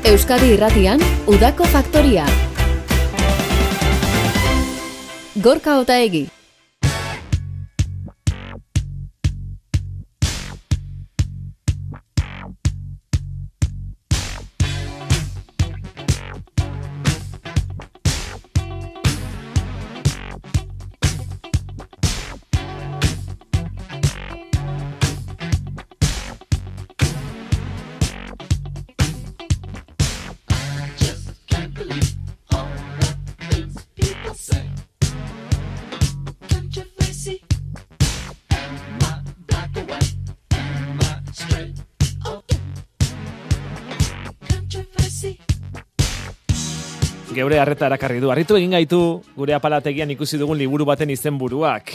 Euskadi Irratian, Udako Faktoria. Gorka Otaegi. Geure harreta erakarri du. Harritu egin gaitu gure apalategian ikusi dugun liburu baten izenburuak.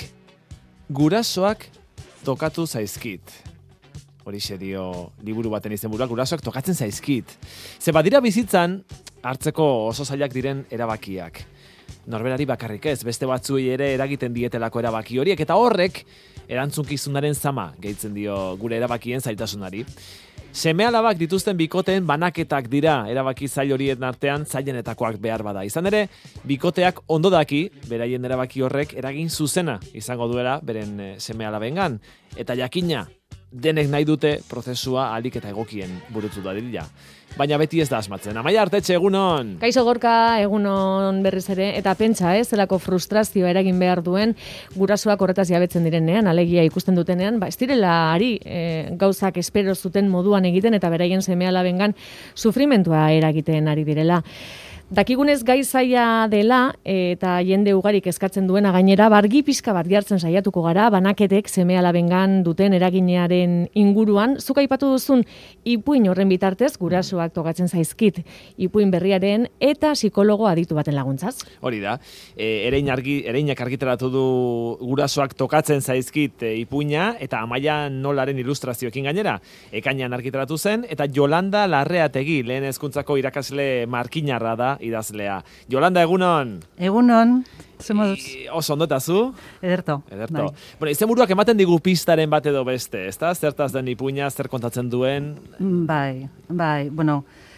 Gurasoak tokatu zaizkit. Horixe dio liburu baten izenburuak, gurasoak tokatzen zaizkit. Ze badira bizitzan hartzeko oso zailak diren erabakiak. Norberari bakarrik ez, beste batzuei ere eragiten dietelako erabaki horiek, eta horrek erantzunkizunaren zama gehitzen dio gure erabakien zailtasunari. Seme-alabak dituzten bikoteen banaketak dira erabaki zail horien artean zailenetakoak behar bada. Izan ere, bikoteak ondo daki, beraien erabaki horrek eragin zuzena izango duela beren seme-alabengan. Eta jakina, denek nahi dute prozesua ahalik eta egokien burutu dadila. Baina beti ez da asmatzen. Amaia Artetxe, egunon! Kaixo Gorka, egunon berriz ere, eta pentsa, zelako frustrazioa eragin behar duen gurasoak horretaz jabetzen direnean, alegia ikusten dutenean, ez direla ari gauzak espero zuten moduan egiten eta beraien seme-alabengan sufrimentua eragiten ari direla. Dakigunez gai zaila dela eta jende ugarik eskatzen duena gainera bargi pixka bat jartzen saiatuko gara banaketek seme-alabengan duten eraginearen inguruan. Zuk aipatu duzun ipuin horren bitartez gurasoak tokatzen zaizkit ipuin berriaren eta psikologo aditu baten laguntzaz. Hori da, ereinak argitaratu du gurasoak tokatzen zaizkit ipuina eta Amaia Nolaren ilustrazioekin gainera. Ekainean argitaratu zen eta Yolanda Larreategi lehen hezkuntzako irakasle markinarra da idazlea. Yolanda, egunon? Egunon, zemoduz. Oso ondo eta zu? Ederto. Bai. Bueno, izenburuak ematen digu pistaren bat edo beste, ezta? Zertaz den ipuina, zer kontatzen duen? Bai, bueno,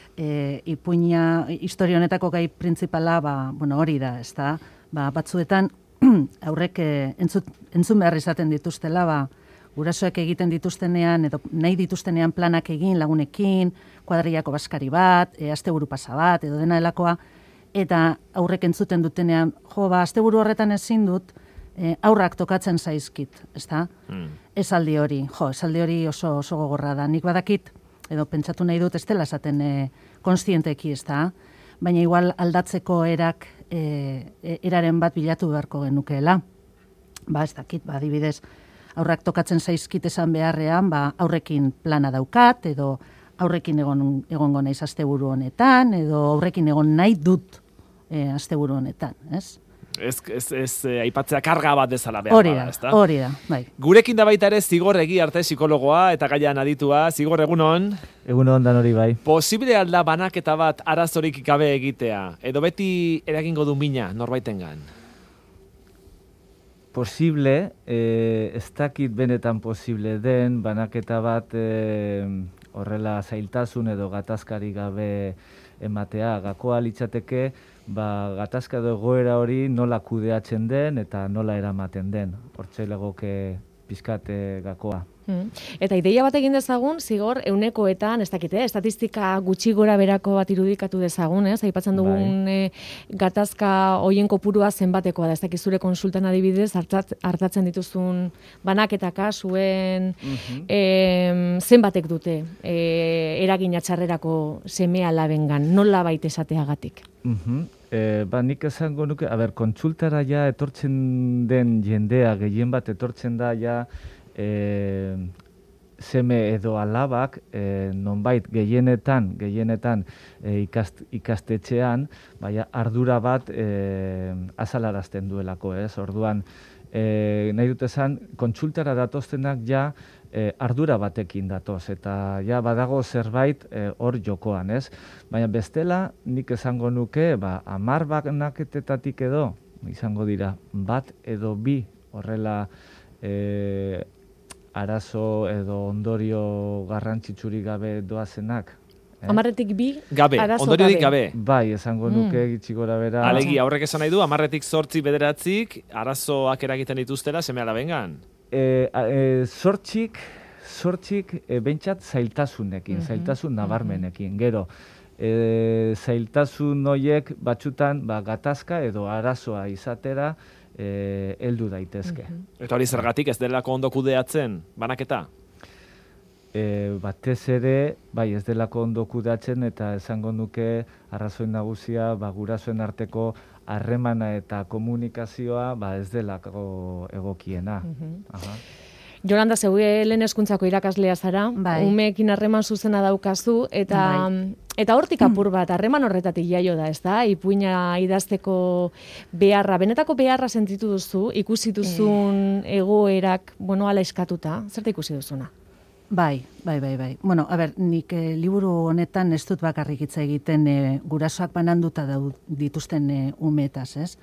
ipuina, historia honetako gai printzipala, hori da, ezta? Batzuetan, aurrek entzun behar izaten dituztela, gurasoek egiten dituztenean, edo nahi dituztenean planak egin lagunekin, kuadrillako baskari bat, asteburu pasa bat, edo dena delakoa, eta aurrek entzuten dutenean, asteburu horretan ezin dut, aurrak tokatzen zaizkit, ezta? Esaldi hori oso gogorra da. Nik badakit, edo pentsatu nahi dut, ez dela esaten konstienteki, ezta? Baina igual aldatzeko eraren bat bilatu beharko genukeela. Ez dakit, adibidez, aurrak tokatzen zaizkit esan beharrean, aurrekin plana daukat, edo aurrekin egongo naiz asteburu honetan, edo aurrekin egon nahi dut asteburu honetan, ez? Ez aipatzea karga bat dezala behar bada, ezta? Hori da, bai. Gurekin da baita ere Zigor Egiarte psikologoa eta gaian aditua. Zigor, egunon? Egunon dan hori bai. Posible alda banaketa bat arazorik gabe egitea, edo beti eragingo du mina norbaitengan? Posible, ez dakit benetan posible den, banaketa bat horrela zailtasun edo gatazkari gabe ematea. Gakoa litzateke, gatazka edo egoera hori nola kudeatzen den eta nola eramaten den. Hortxe legoke pizkate gakoa. Eta ideia bat egin dezagun, Zigor, eunekoetan, ez dakite, estatistika gutxi gora berako bat irudikatu dezagun, aipatzen dugun gatazka hoien kopurua zenbatekoa da, ez dakit zure konsultan adibidez, hartatzen dituzun banaketa kasuen, zenbatek dute eragina txarrerako seme-alabengan, nola baita esateagatik? Nik esango nuke, kontsultara ja etortzen den jendea, gehien bat etortzen da ja seme edo alabak nonbait gehienetan ikastetxean ardura bat azalarazten duelako, ez? Orduan, nahi dut esan, kontsultara datoztenak ja ardura batekin datoz, eta ja badago zerbait hor jokoan, ez? Baina bestela, nik esango nuke, 10 banaketetatik edo, izango dira, bat edo bi horrela arazo edo ondorio garrantzitsurik gabe doazenak 10-tik 2 Gabe, arazo ondoriorik gabe. Bai, esango nuke gitxi gora bera. Alegia, horrek esan nahi du, 10-tik 8 bederatzik, arazoak eragiten dituztela seme alabengan. Zortxik bentsat zailtasunekin, zailtasun nabarmenekin. Gero, zailtasun horiek batzutan gatazka edo arazoa izatera heldu daitezke. Eta hori zergatik ez delako ondo kudeatzen, banaketa? Batez ere, bai ez delako ondo kudeatzen eta esango nuke arrazoi nagusia gurasoen arteko harremana eta komunikazioa ez delako egokiena. Jolanda, zeue lehen hezkuntzako irakaslea zara, umeekin harreman zuzena daukazu, eta hortik apur bat, harreman horretatik jaio da, ez da? Ipuina idazteko beharra, benetako beharra sentitu duzu, ikusi duzun egoerak, ala eskatuta, zerta ikusi duzuna? Bai. Bueno, nik liburu honetan ez dut bakarrik hitz egiten gurasoak bananduta dituzten umeetaz, ez?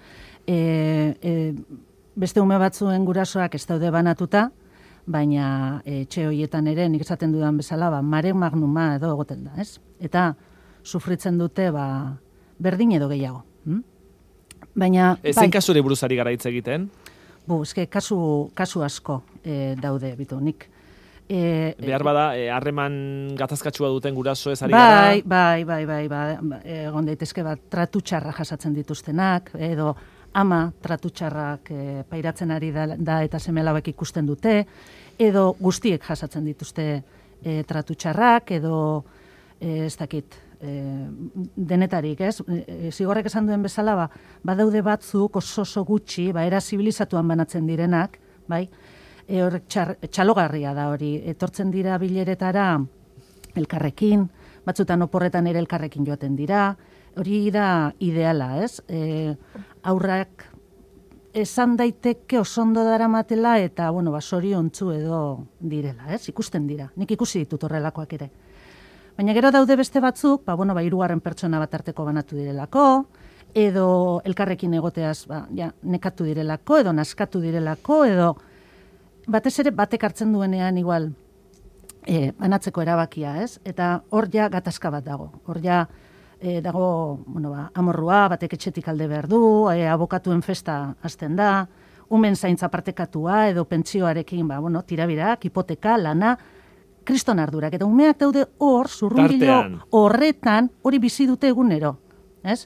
Beste ume batzuen gurasoak ez daude banatuta, baina etxe horietan ere, nik esaten dudan bezala, mare magnuma edo egoten da, ez? Eta sufritzen dute, berdin edo gehiago. Baina... Zein kasure buruzari gara hitz egiten? Eske, kasu asko daude, bitu, nik... Behar bada, harreman gatazkatsua duten guraso ez ari gara? Bai, egon daitezke tratu txarra jasatzen dituztenak, edo ama tratu txarrak pairatzen ari da eta seme alabek ikusten dute, edo guztiek jasatzen dituzte tratu txarrak, edo ez dakit, denetarik, ez? Zigorrek esan duen bezala, badaude batzuk oso gutxi, era zibilizatuan banatzen direnak, bai? Horrek txalogarria da hori, etortzen dira bileretara elkarrekin, batzutan oporretan ere elkarrekin joaten dira, hori da ideala, ez? Aurrak esan daiteke osondo daramatela eta, zoriontsu edo direla, ez? Ikusten dira, nik ikusi ditut horrelakoak ere. Baina gero daude beste batzuk, hirugarren pertsona bat arteko banatu direlako, edo elkarrekin egoteaz nekatu direlako, edo naskatu direlako, edo batez ere batek hartzen duenean igual banatzeko erabakia, ez? Eta hor ja gatazka bat dago. Hor ja dago, amorrua, batek etxetik alde behar du, abokatuen festa hasten da, umen zaintza partekatua edo pentsioarekin, tirabirak, hipoteka, lana, kriston ardurak. Eta umeak daude hor, zurrungilo horretan, hori bizi dute egunero, ez?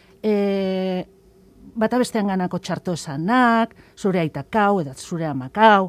Bata bestean ganako txarto esanak, zure aitakau, edo zure amakau,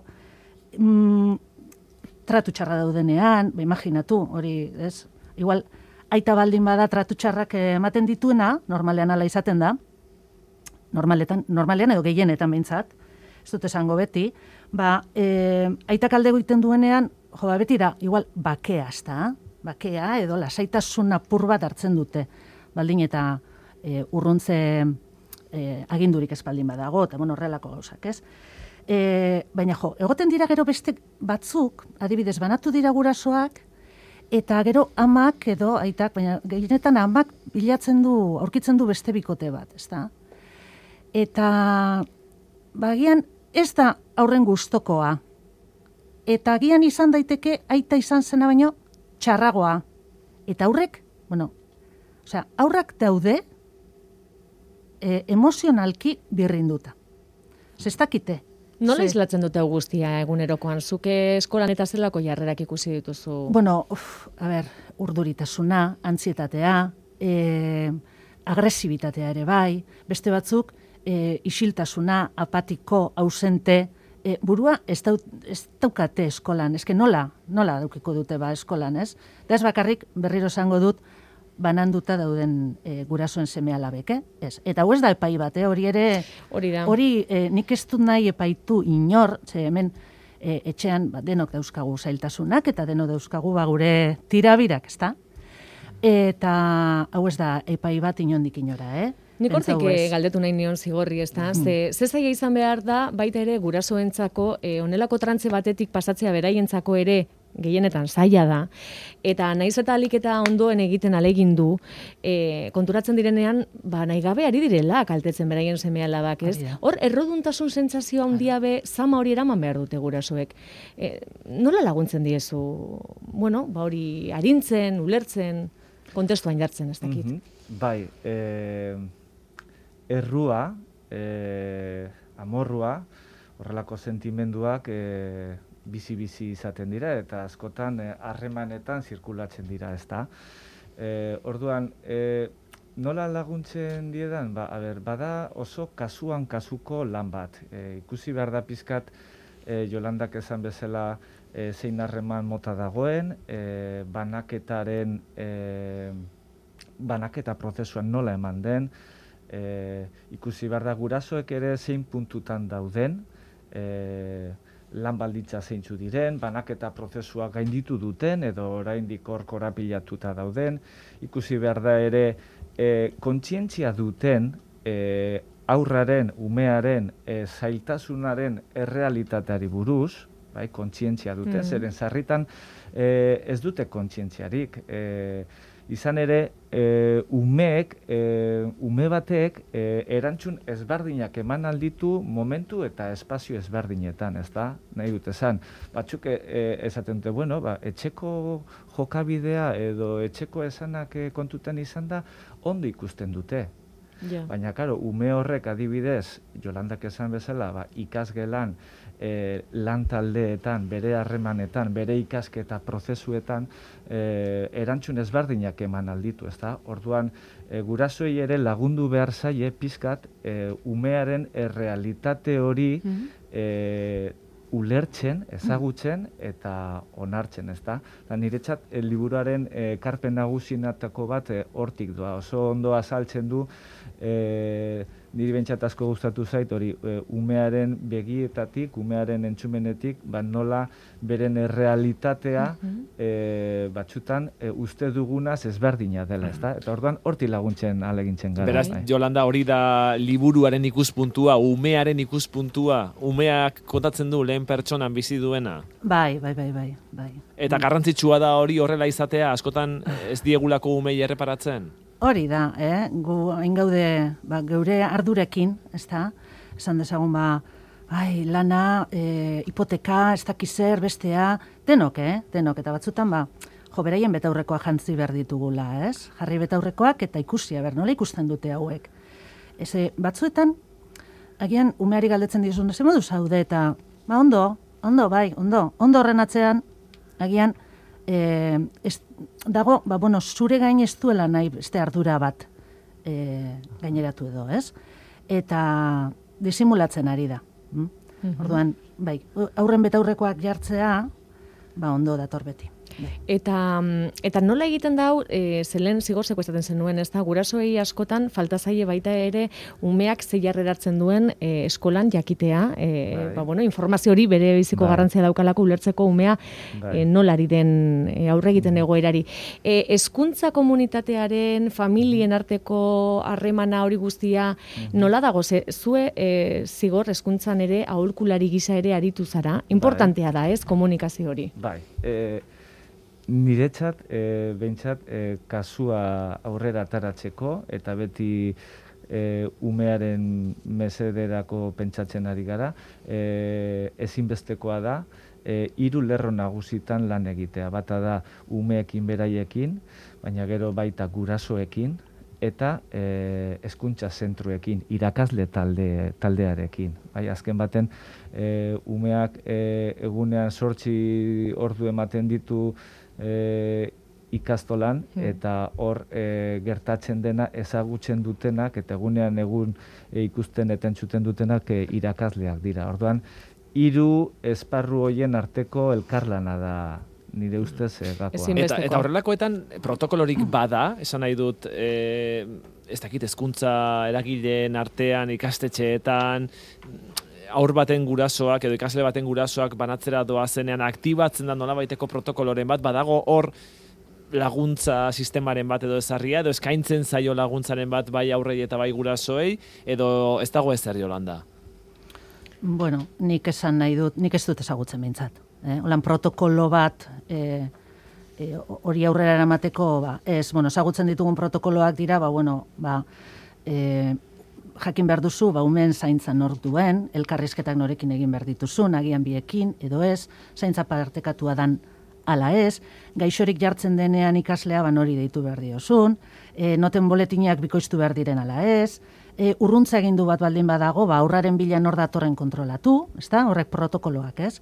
tratu txarra daudenean, imaginatu, hori, ez? Igual, aita baldin bada tratu txarrak ematen dituena, normalean ala izaten da, normalean edo gehienetan behintzat, ez dut esango beti, aitak alde egiten duenean, beti da, igual, bakea, bakea edo lasaitasun apur bat hartzen dute, baldin eta urruntze agindurik ez baldin badago, eta horrelako gauzak, ez? Baina egoten dira gero beste batzuk, adibidez, banatu dira gurasoak, eta gero amak edo aitak, baina gehienetan amak aurkitzen du beste bikote bat, ezta? Eta bagian ez da aurren gustokoa. Eta agian izan daiteke aita izan zena baino txarragoa. Eta aurrek, aurrak daude emozionalki birrinduta. Zestakite. Nola islatzen dute guztia egunerokoan? Zuke eskolan eta zelako jarrerak ikusi dituzu? Urduritasuna, antzietatea, agresibitatea ere bai, beste batzuk, isiltasuna, apatiko, ausente, burua ez daukate eskolan, eske nola daukiko dute eskolan, ez? Da ez bakarrik berriro esango dut, bananduta dauden gurasoen seme alabek, ez? Eta hau ez da epai bat, hori ere, hori nik ez dut nahi epaitu inor, hemen etxean denok dauzkagu zailtasunak, eta denok dauzkagu gure tirabirak, ezta? Eta hau ez da epai bat inondik inora, Nik hortik galdetu nahi nion zigorri, ezta? Ze zaila izan behar da, baita ere gurasoentzako, honelako trantze batetik pasatzea beraientzako ere, gehienetan zaila da, eta naiz eta alik eta ondoen egiten alegindu, konturatzen direnean, nahi gabe ari direla kaltetzen beraien seme alabak, ez? Hor, erroduntasun sentsazioa handia zama hori eraman behar dute gurasoek. Nola laguntzen diezu? Hori arintzen, ulertzen? kontestuan jartzen, ez dakit. Bai, errua, amorrua, horrelako sentimenduak bizi-bizi izaten dira, eta askotan harremanetan zirkulatzen dira, ezta? Orduan, nola laguntzen diedan? Bada oso kasuan kasuko lan bat. Ikusi behar da pizkat, Jolandak esan bezala zein harreman mota dagoen, banaketa prozesuan nola eman den, ikusi behar da gurasoek ere zein puntutan dauden, lan balditza zeintzu diren, banaketa prozesua gainditu duten, edo oraindik hor korapilatuta dauden, ikusi behar da ere kontzientzia duten aurraren, umearen, zailtasunaren errealitateari buruz, bai, kontzientzia dute, zeren sarritan ez dute kontzientziarik. Izan ere, ume batek erantzun ezberdinak eman alditu momentu eta espazio ezberdinetan, ez da? Nahi dut esan. Batzuk esaten dute, bueno, etxeko jokabidea edo etxeko esanak kontutan izan da, ondo ikusten dute. Yeah. Baina, karo, ume horrek adibidez, Jolandak esan bezala, ikasgelan, lan taldeetan, bere harremanetan, bere ikasketa prozesuetan, erantzun ezberdinak eman alditu, ezta? Orduan, gurasoei ere lagundu behar zaie pizkat, umearen errealitate hori ulertzen, ezagutzen eta onartzen, ezta? Niretzat, liburuaren ekarpen nagusienetako bat hortik doa, oso ondo azaltzen du, niri bentsat asko gustatu zait, hori umearen begietatik, umearen entzumenetik, nola beren errealitatea batzutan uste dugunaz ezberdina dela, ezta? Eta orduan hortik laguntzen alegintzen gara. Beraz, Jolanda, hori da liburuaren ikuspuntua, umearen ikuspuntua, umeak kontatzen du lehen pertsonan bizi duena? Bai. Eta garrantzitsua da hori horrela izatea, askotan ez diegulako umei erreparatzen? Hori da, gu hain gaude geure ardurekin, ezta? Esan dezagun lana, hipoteka, ez dakiz zer, bestea, denok, eta batzutan beraien betaurrekoa jantzi behar ditugula, ez? Jarri betaurrekoak eta ikusia, nola ikusten dute hauek. Batzuetan, agian umeari galdetzen dizun, ze modu zaude eta, ondo horren atzean, agian, dago, zure gain ez duela nahi beste ardura bat gaineratu edo, ez? Eta disimulatzen ari da. Orduan, aurren betaurrekoak jartzea, ondo dator beti. Eta nola egiten dau, zelen zigorzeko esaten zenuen, ez da, gurasoei askotan falta zaie baita ere umeak zeiarreratzen duen eskolan jakitea, informazio hori bere biziko garrantzia daukalako ulertzeko umea nola ari den aurre egiten egoerari. Hezkuntza komunitatearen, familien arteko harremana hori guztia nola dago, zue zigor hezkuntzan ere aholkulari gisa ere aritu zara, importantea da, ez, komunikazio hori? Bai, niretzat, behintzat, kasua aurrera ataratzeko, eta beti umearen mesederako pentsatzen ari gara, ezinbestekoa da, 3 lerro nagusitan lan egitea. Bata da umeekin beraiekin, baina gero baita gurasoekin, eta hezkuntza zentruekin, irakasle taldearekin. Azken baten, umeak egunean 8 ordu ematen ditu ikastolan, eta hor gertatzen dena ezagutzen dutenak, eta egunean ikusten eta entzuten dutenak irakasleak dira. Orduan, 3 esparru hoien arteko elkarlana da, nire ustez gakoa. Eta horrelakoetan protokolorik bada, esan nahi dut, ez dakit hezkuntza eragileen artean, ikastetxeetan, aur baten gurasoak edo ikasle baten gurasoak banatzera doazenean aktibatzen da nolabaiteko protokoloren bat, badago hor laguntza sistemaren bat edo ezarria, edo eskaintzen zaio laguntzaren bat bai aurrei eta bai gurasoei, edo ez dago ezer, Jolanda? Bueno, nik esan nahi dut, nik ez dut ezagutzen behintzat. Holan protokolo bat hori aurrera eramateko, ezagutzen ditugun protokoloak dira, jakin behar duzu, umeen zaintza nork duen, elkarrizketak norekin egin behar dituzun, agian biekin, edo ez, zaintza partekatua dan ala ez, gaixorik jartzen denean ikaslea nori deitu behar diozun, noten boletinak bikoiztu behar diren ala ez, urruntza egindu bat baldin badago, aurraren bila nor datorren kontrolatu, ezta? Horrek protokoloak, ez?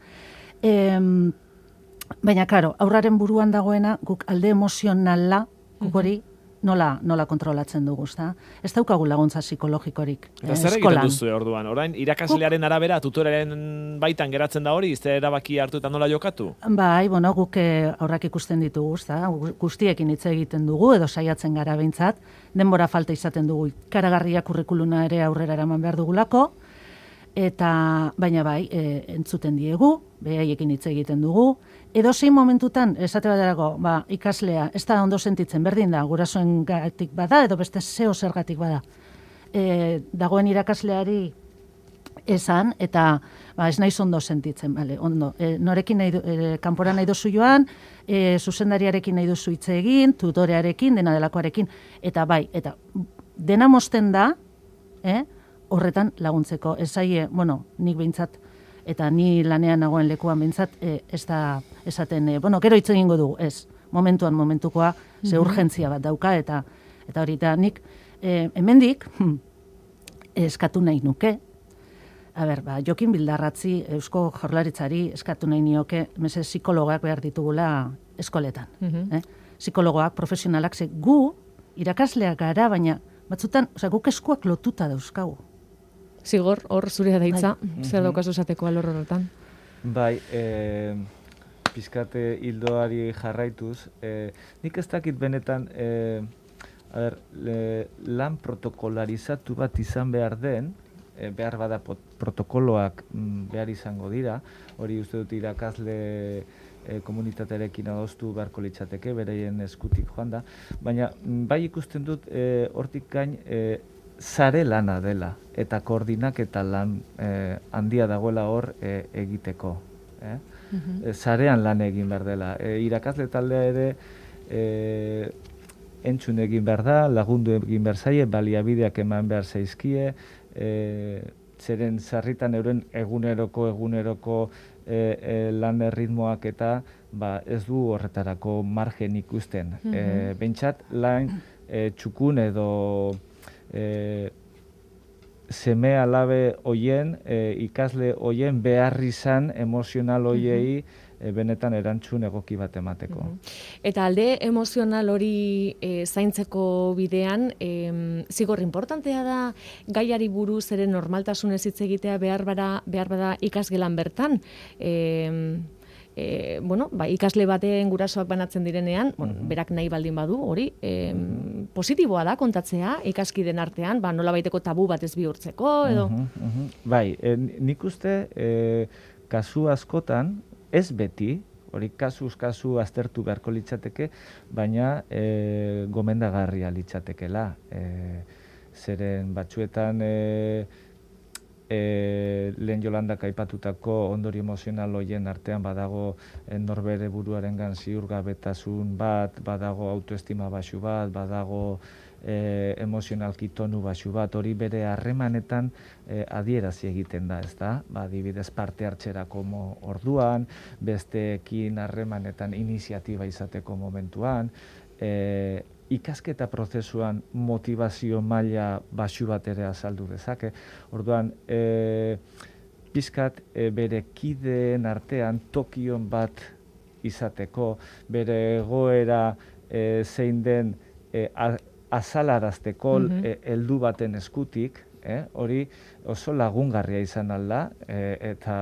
Baina, karo, aurraren buruan dagoena, guk alde emozionala, guk hori nola kontrolatzen dugu, ezta? Ez daukagu laguntza psikologikorik Eta zer egiten duzu orduan? Orain, irakaslearen arabera, tutoraren baitan geratzen da hori, zer erabaki hartu eta nola jokatu? Bai, guk aurrak ikusten ditugu, ezta? Guztiekin hitz egiten dugu, edo saiatzen gara behintzat, denbora falta izaten dugu, ikaragarria kurrikuluna ere aurrera eraman behar dugulako, eta baina bai, entzuten diegu, behaiekin hitz egiten dugu, edo zein momentutan, esate baterako, ikaslea, ez da ondo sentitzen, berdin da, gurasoen gatik bada, edo beste zeo zergatik bada. Dagoen irakasleari esan, eta ez naiz ondo sentitzen, bale, ondo. Norekin kanpora nahi dozu joan, zuzendariarekin nahi duzu hitz egin, tutorearekin, dena delakoarekin, eta bai, eta dena mozten da, horretan laguntzeko. Ezaie, nik behintzat, eta ni lanean nagoen lekuan behintzat, ez da esaten, gero hitz egingo dugu, ez, momentukoa, ze urgentzia bat dauka, eta hori, eta nik hemendik eskatu nahi nuke, Jokin Bildarratzi, Eusko Jaurlaritzari eskatu nahi nioke, psikologak behar ditugula eskoletan. Psikologoak, profesionalak, ze gu, irakasleak gara, baina batzutan, guk eskuak lotuta dauzkagu. Zigor, hor zurea daitza, zer daukazu esateko alor horretan? Bai, pizkate hildoari jarraituz, nik ez dakit benetan, lan protokolarizatu bat izan behar den, behar bada protokoloak behar izango dira, hori uste dut irakasle komunitatearekin adostu beharko litzateke, bereien eskutik joan da, baina bai ikusten dut hortik gain sare lana dela, eta koordinaketa lan handia dagoela hor egiteko. Sarean lan egin behar dela. Irakasle taldea ere entzun egin behar da, lagundu egin behar zaie, baliabideak eman behar zaizkie, zeren sarritan euren eguneroko lan erritmoak eta ez du horretarako margen ikusten. Bentsat lan txukun edo seme alabe hoien, ikasle hoien behar izan emozional hoiei benetan erantzun egoki bat emateko. Eta alde emozional hori zaintzeko bidean, zigor importantea da gaiari buruz ere normaltasunez hitz egitea behar bada ikasgelan bertan. Ikasle baten gurasoak banatzen direnean, berak nahi baldin badu, hori, positiboa da kontatzea ikaskiden artean, nolabaiteko tabu bat ez bihurtzeko, edo? Bai, nik uste kasu askotan, ez beti, hori kasuz kasu aztertu beharko litzateke, baina gomendagarria litzatekela. Zeren batzuetan lehen Jolandak aipatutako ondorio emozional horien artean badago norbere buruarengan ziurgabetasun bat, badago autoestima baxu bat, badago emozionalki tonu baxu bat, hori bere harremanetan adierazi egiten da, ezta? Adibidez parte hartzerako orduan, besteekin harremanetan iniziatiba izateko momentuan, ikasketa prozesuan motivazio maila baxu bat ere azaldu dezake. Orduan, pizkat bere kideen artean tokion bat izateko, bere egoera zein den azalarazteko heldu baten eskutik, hori oso lagungarria izan alda eta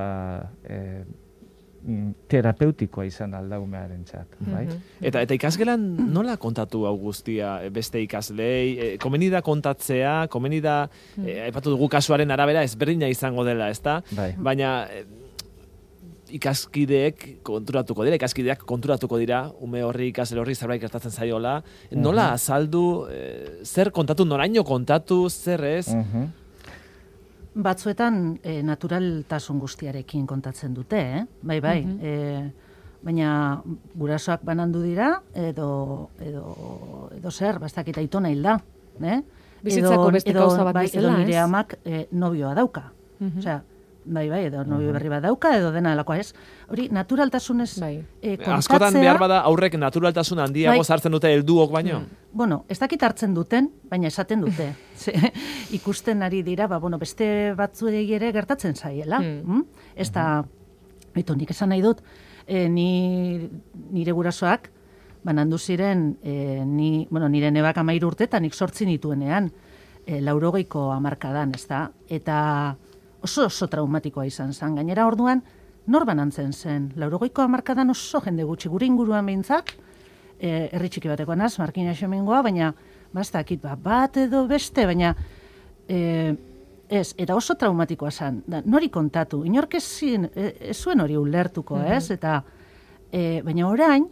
terapeutikoa izan alda umearentzat, bai? Eta ikasgelan nola kontatu hau guztia beste ikaslei? Komeni da kontatzea, komeni da, aipatu dugu kasuaren arabera ezberdina izango dela, ezta? Baina ikaskideak konturatuko dira, ume horri, ikasle horri zerbait gertatzen zaiola. Nola azaldu, zer kontatu, noraino kontatu, zer ez? Batzuetan naturaltasun guztiarekin kontatzen dute, bai, baina gurasoak banandu dira, edo zer, bastakita aitona hilda, bizitzako beste gauza bat bezala, edo nire amak nobioa dauka. Osea, edo nobio berri bat dauka, edo dena alakoa, ez? Hori, naturaltasunez kontatzea... Askotan behar bada aurrek naturaltasun handiago sartzen dute helduok baino? Bueno, ez dakit hartzen duten, baina esaten dute. Ikusten ari dira, beste batzuei ere gertatzen zaiela. Ez da, nik esan nahi dut, nire gurasoak, banandu ziren, nire nebak 13 urte, eta nik 8 nituenean, 80ko hamarkadan, ez da? Eta oso traumatikoa izan zen. Gainera orduan, nor banantzen zen? 80ko hamarkadan oso jende gutxi, gure inguruan behintzat, herri txiki batekoa naz, Markina Xomingoa, baina, bastakit, bat edo beste, baina, ez, eta oso traumatikoa zen. Nori kontatu, inork ez zuen hori ulertuko, ez? Eta, baina orain,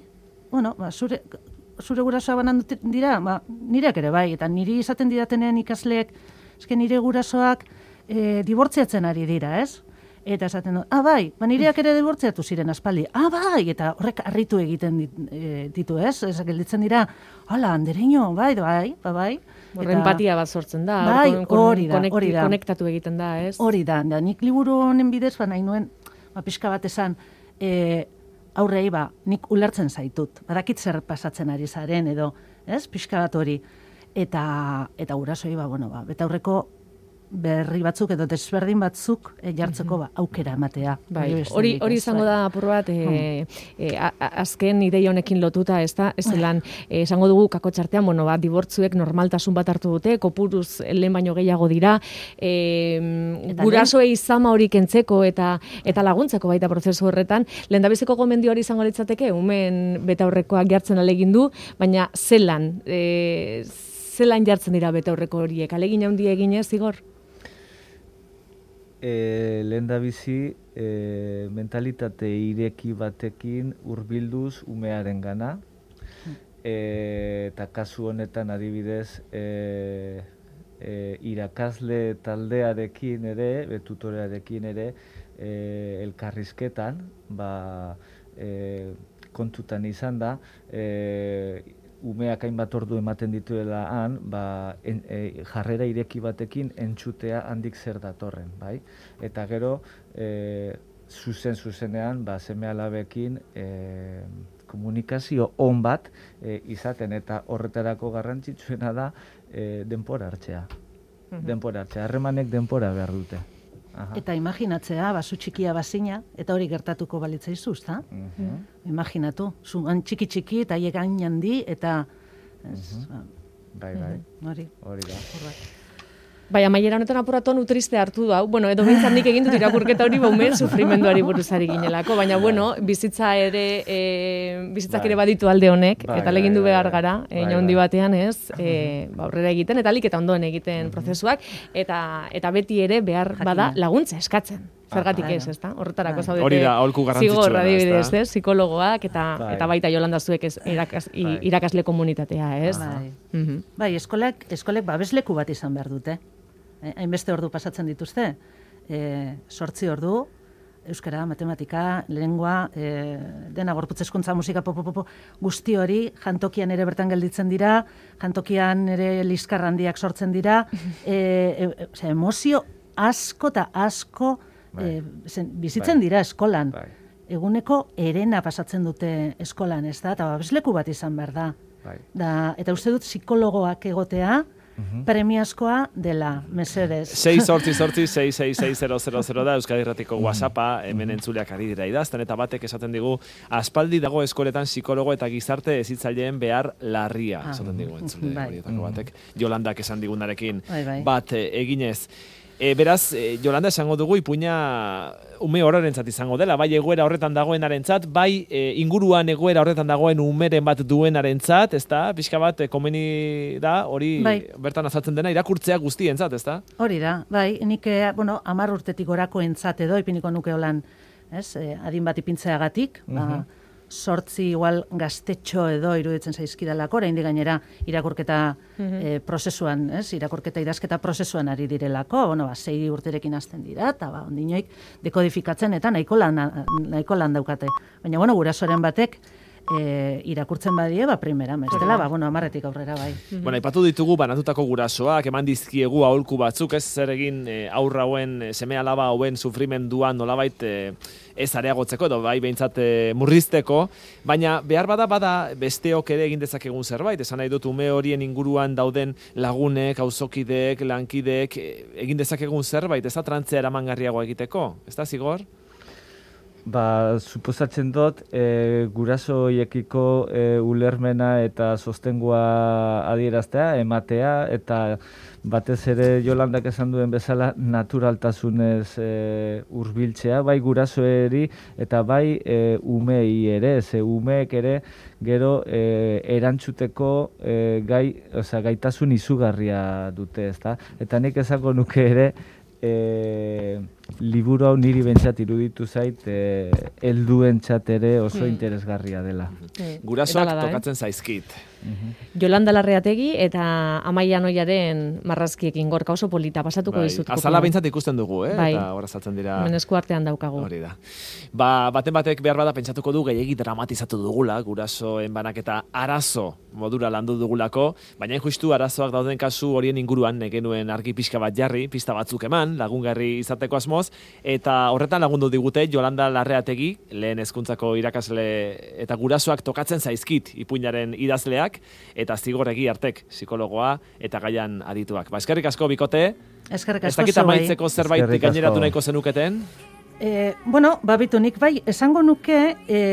zure gurasoa banan dira, nireak ere bai, eta niri izaten didatenean ikasleek, nire gurasoak dibortziatzen ari dira, ez? Eta esaten du, bai, nireak ere dibortziatu ziren aspaldi, bai, eta horrek harritu egiten ditu, ez? Ez gelditzen dira, hala, andereño, bai. Empatia bat sortzen da, hori da. Konektatu egiten da, ez? Hori da, nik liburu honen bidez, nahi nuen, pixka bat esan, aurrei, nik ulertzen zaitut, badakit zer pasatzen ari zaren, edo, ez, pixka bat hori, eta gurasoi, beta aurreko berri batzuk edo desberdin batzuk jartzeko aukera ematea. Hori izango da apur bat azken ideia honekin lotuta, ez da? Ez lan, esango dugu kakotxartean, dibortzuek normaltasun bat hartu dute, kopuruz lehen baino gehiago dira, gurasoei zama hori kentzeko eta laguntzeko baita prozesu horretan, lehendabiziko gomendio hori izango litzateke, umen betaurrekoak jartzen alegindu, baina zelan jartzen dira betaurreko horiek, alegin handi eginez, Igor? Lehendabizi mentalitate ireki batekin hurbilduz umearen gana, eta kasu honetan adibidez irakasle taldearekin ere, tutorearekin ere, elkarrizketan, kontutan izan da, umeak hainbat ordu ematen dituela han, jarrera ireki batekin entzutea handik zer datorren, bai? Eta gero, zuzenean, seme-alabekin komunikazio on bat izaten, eta horretarako garrantzitsuena da denpora hartzea. Harremanek denpora behar dute. Eta imaginatzea, zu txikia bazina, eta hori gertatuko balitzaizu, ezta? Imaginatu, zuan txiki eta hiek hain handi, eta... Bai. Hori da. Bai, amaiera honetan apuratu triste hartu da. Edo behintzat nik egin dut irakurketa hori umen sufrimenduari buruzari ginelako, baina, bizitzak ere baditu alde honek, eta legindu behar gara, handi batean, ez, aurrera egiten, eta alik eta ondoen egiten prozesuak, eta beti ere behar bada laguntza eskatzen. Zergatik ez, ezta? Horretarako zaudete. Hori da, aholku garrantzitsuena, Zigor, adibidez, psikologoak, eta baita Jolanda zuek irakasle komunitatea, ez? Bai, eskolek babesleku bat izan behar dute. Hainbeste ordu pasatzen dituzte. 8 ordu, euskara, matematika, lengua, dena gorputz hezkuntza, musika, guzti hori, jantokian ere bertan gelditzen dira, jantokian ere liskar handiak sortzen dira, emozio asko eta asko bizitzen dira eskolan. Eguneko erena pasatzen dute eskolan, ez da, eta babesleku bat izan behar da. Eta uste dut psikologoak egotea, premiazkoa dela, mesedez. 688-666-000 da, Euskadi Irratiko WhatsAppa, hemen entzuleak ari dira idazten, eta batek esaten digu, aspaldi dago eskoletan psikologo eta gizarte hezitzaileen behar larria, esaten digu entzule horietako batek. Jolandak esan digunarekin bat eginez. Beraz, Jolanda, esango dugu ipuina ume horrentzat izango dela, bai egoera horretan dagoenarentzat, bai inguruan egoera horretan dagoen umeren bat duenarentzat, ezta? Pixka bat komeni da, hori bertan azaltzen dena irakurtzea guztientzat, ezta? Hori da, bai, nik 10 urtetik gorakoentzat edo ipiniko nuke holan, adin bat ipintzeagatik, 8 igual gaztetxo edo iruditzen zaizkidalako, oraindik gainera irakurketa prozesuan, irakurketa idazketa prozesuan ari direlako, 6 urterekin hasten dira, eta ondinoik dekodifikatzen eta nahiko lan daukate. Baina, gurasoren batek irakurtzen badie, primera, bestela, bueno, 10etik aurrera bai. Bueno, aipatu ditugu banatutako gurasoak, eman dizkiegu aholku batzuk, ez zer egin aurra hauen, seme alaba hauen sufrimenduan nolabait ez areagotzeko, edo bai behintzat murrizteko, baina behar bada besteok ere egin dezakegun zerbait, esan nahi dut ume horien inguruan dauden lagunek, auzokideek, lankideek, egin dezakegun zerbait, ez da trantzea eramangarriagoa egiteko, ez da zigor? Suposatzen dut, guraso hoiekiko ulermena eta sostengua adieraztea, ematea, eta batez ere Jolandak esan duen bezala naturaltasunez hurbiltzea, bai gurasoeri eta bai umei ere, umeek ere gero erantzuteko gaitasun izugarria dute, ezta? Eta nik esango nuke ere, liburu hau niri bentsat iruditu zait helduentzat ere oso interesgarria dela. Gurasoak tokatzen zaizkit. Jolanda Larreategi eta Amaia Noiaren marrazkiekin Gorka oso polita pasatuko dizut. Azala behintzat ikusten dugu, eta hor azaltzen dira. Hemen esku artean daukagu. Hori da. Baten batek behar bada pentsatuko du gehiegi dramatizatu dugula, gurasoen banaketa arazo modura landu dugulako, baina justu arazoak dauden kasu horien inguruan genuen argi pixka bat jarri, pista batzuk eman, lagungarri izateko asmoz, eta horretan lagundu digute Jolanda Larreategi, lehen hezkuntzako irakasle eta gurasoak tokatzen zaizkit ipuinaren idazleak, eta Zigor Egiartek, psikologoa eta gaian adituak. Eskerrik asko bikote. Eskerrik asko. Ez dakit amaitzeko zerbait gaineratu nahiko zenuketen? Bitu nik bai, esango nuke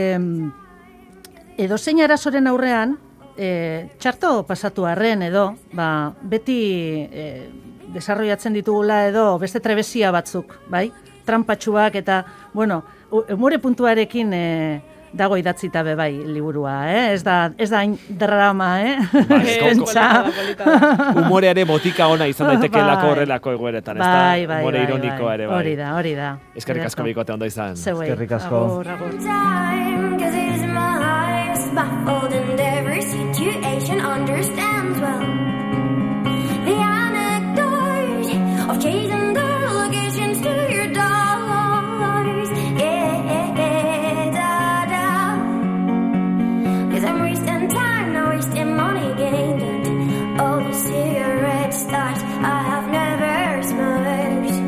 edozein arazoren aurrean, txarto pasatu arren edo, beti desarrollatzen ditugula edo beste trebesia batzuk, bai? Trampatxuak eta, umore puntuarekin dago idatzita bai liburua, ez da hain drama, Umoreare botika ona izan daitekelako horrelako egoeretan, ez da? Umore ironikoa ere bai. Hori da. Eskerrik asko bikote ondo izan. Eskerrik asko. Baffled in every situation, understands well the anecdote of chasing delegations to your dollars. Cause I'm wasting time, not wasting money gained, and all the cigarette stars I have never smoked,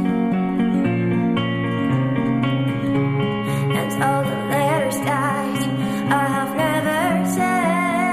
and all the letters that I have never said.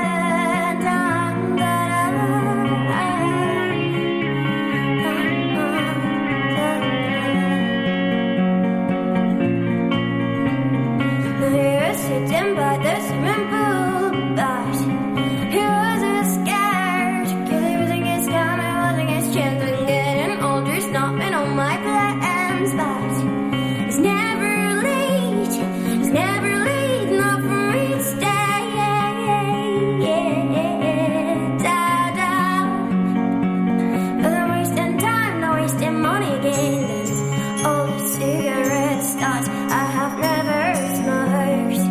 Sitting by the swimming pool, but he wasn't scared, 'cause he was against time, I wasn't against chance. I'm getting older, it's not been on my plans, but it's never late, not for me to stay. Cause I'm wasting time, not wasting money again. And all the cigarette stars I have never smoked,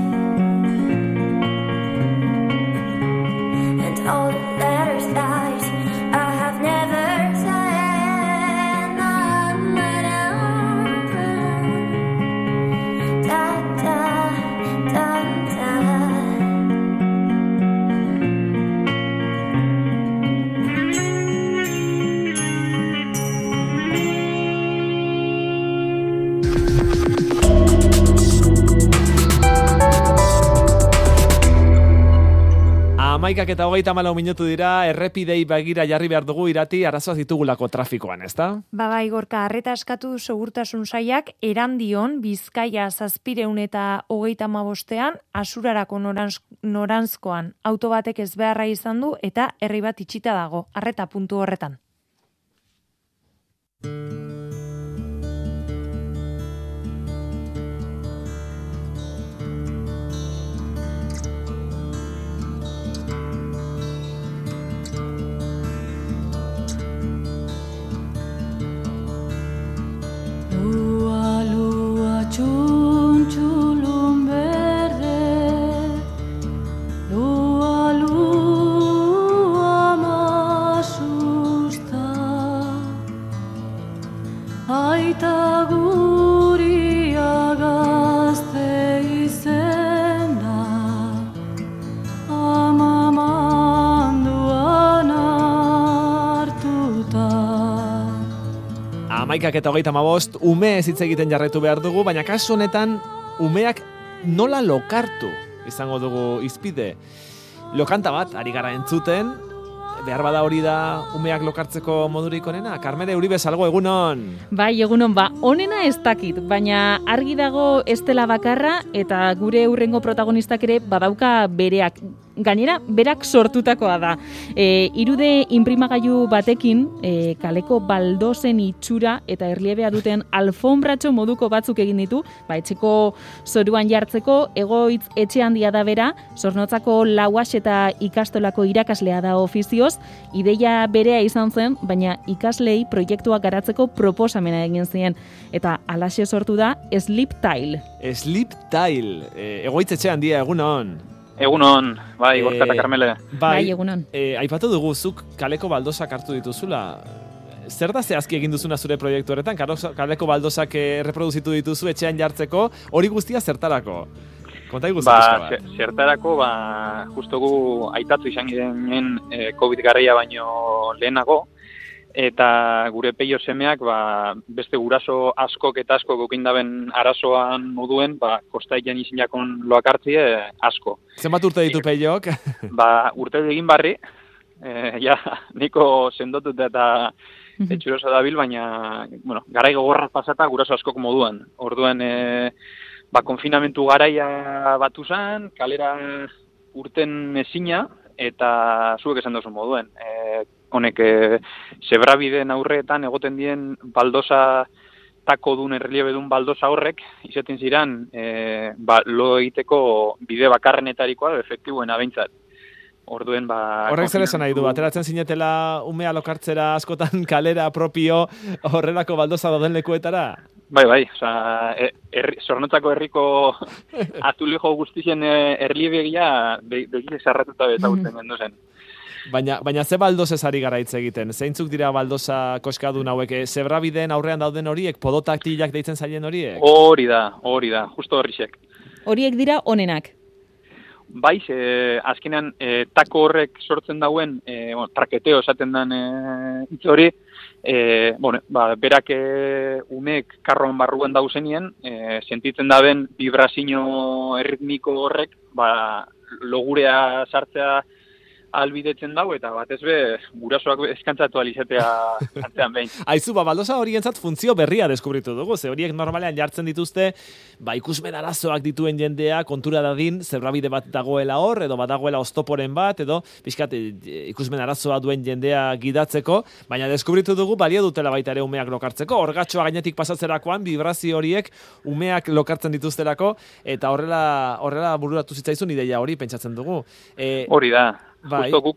and all the letters that I have never said. Amaikak eta 34 minutu dira, errepidei begira jarri behar dugu Irati, arazoak ditugulako trafikoan, ezta? Bai, Gorka, arreta eskatu segurtasun sailak Erandion, Bizkaia 735ean, Asurarako noranzkoan auto batek ezbeharra izan du eta herri bat itxita dago. Arreta puntu horretan. Txuntxulun berde, lua masusta, 11:35, ume ez hitz egiten jarraitu behar dugu, baina kasu honetan umeak nola lokartu izango dugu izpide. Lokanta bat, ari gara entzuten, behar bada hori da umeak lokartzeko modurik onena? Carmele Uribe Salgo, egunon! Bai, egunon, onena ez dakit, baina argi dago ez dela bakarra eta gure hurrengo protagonistak ere badauka bereak. Gainera, berak sortutakoa da. Irude inprimagailu batekin, kaleko baldozen itxura eta erliebea duten alfombratxo moduko batzuk egin ditu, etxeko zoruan jartzeko, egoitz etxe handia da bera, Zornotzako Lauas eta ikastolako irakaslea da ofizioz, ideia berea izan zen, baina ikaslei proiektuak garatzeko proposamena egin zien. Eta alaxe sortu da Sleep Tile. Sleep Tile, egoitz etxe handia, egunon! Egunon, bai, Gorka eta Carmele. Bai, egunon. Aipatu dugu, zuk kaleko baldozak hartu dituzula. Zer da zehazki egin duzuna zure proiektu horretan? Kaleko baldozak reproduzitu dituzu etxean jartzeko, hori guztia zertarako? Konta iguzu bat. Zertarako, justo gu aitatzu izan ginen COVID garraia baino lehenago, eta gure peio semeak beste guraso askok eta askok okindaben arazoan moduen, kostaiken izinakon loak hartzie asko. Zenbat urte ditu peiok? Urte egin barri, niko sendotut eta etxuroso dabil, baina, garai gogorraz pasata guraso askok moduan. Orduen, konfinamentu garaia batu zen, kalera urten ezina, eta zuek esan dozu moduen. Honek, zebrabideen aurreetan egoten dien baldosa tako dun, erliebe dun baldosa horrek, izaten ziren, lo egiteko bide bakarrenetarikoa, efektiboen abeintzat. Orduen, horrek zer esan nahi du, ateratzen zinetela umea lokartzera askotan kalera propio horrelako baldosa dauden lekuetara? Bai, Zornotzako herriko azulejo guztien erliebegia begize sarratuta bezagutzen gendu zen. Baina ze baldozez ari gara hitz egiten? Zeintzuk dira baldoza koskadun hauek? Zebrabideen aurrean dauden horiek? Podotaktilak deitzen zaien horiek? Hori da, justo horrixek. Horiek dira onenak? Bai, azkenean tako horrek sortzen dauen, traketeo esaten den hitz hori, berak umek karroan barruen dauzenien, sentitzen daben vibrazio erritmiko horrek, logurea sartzea albidetzen dau, eta batez gurasoak eskantzatu alizatea antzean behin. Aizu, baldosa horientzat funtzio berria deskubritu dugu, ze horiek normalean jartzen dituzte, ikusmen arazoak dituen jendea kontura dadin, zebrabide bat dagoela hor, edo badagoela oztoporen bat, edo pixkat ikusmen arazoa duen jendea gidatzeko, baina deskubritu dugu balio dutela baita ere umeak lokartzeko, orgatxoa gainetik pasatzerakoan, vibrazio horiek umeak lokartzen dituzterako, eta horrela bururatu zitzaizun ideia hori pentsatzen dugu. Hori da. Justo guk,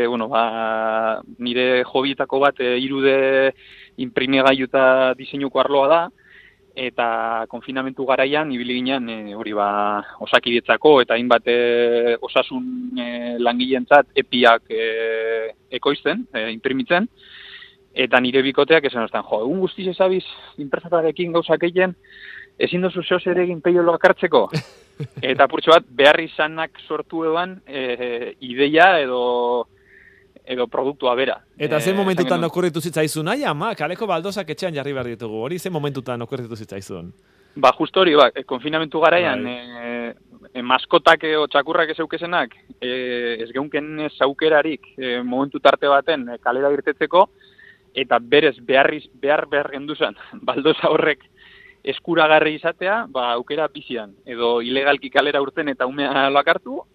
nire hobietako bat irude inprimigailu eta diseinuko arloa da, eta konfinamentu garaian, ibili ginen osakidetzako eta hainbat osasun langileentzat epiak ekoizten, inprimitzen, eta nire bikoteak esan ostan, egun guztiz ezabiz inpresatarekin gauzak egin, ezin dozu zehoz ere egin peio lokartzeko. Eta purtsu bat, behar izanak sortu eban ideia edo produktua bera. Eta ze momentutan okurritu zitzaizun? Kaleko baldozak etxean jarri behar ditugu. Hori ze momentutan okurritu zitzaizun? Justo hori, konfinamentu garaian, maskotak o txakurrak ez eukesenak, ez geunken zaukerarik momentu tarte baten kalera irtetzeko, eta berez behar genduzan baldoza horrek eskuragarri izatea, aukera bizian. Edo ilegalki kalera urten eta umea loak hartu,